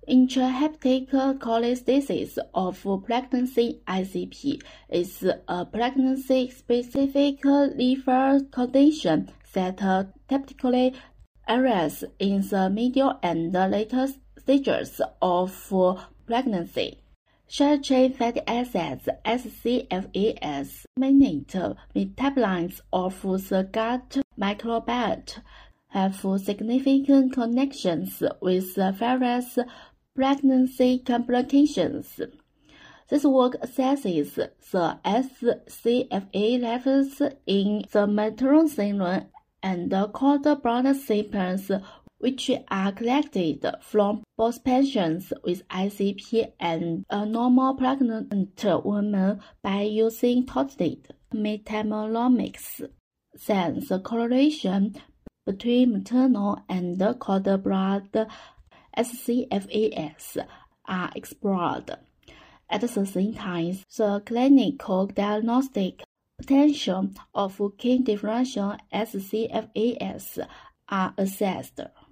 Intrahepatic cholestasis of pregnancy (ICP) is a pregnancy-specific liver condition that typically arises in the middle and later stages of pregnancy. Short-chain fatty acids (SCFAs) dominate metabolites of the gut microbiota, have significant connections with various pregnancy complications. This work assesses the SCFA levels in the maternal serum and cord blood samples, which are collected from both patients with ICP and normal pregnant women by using targeted metabolomics. Then the correlation between maternal and cord blood SCFAs are explored. At the same time, the clinical diagnostic potential of key differential SCFAs are assessed.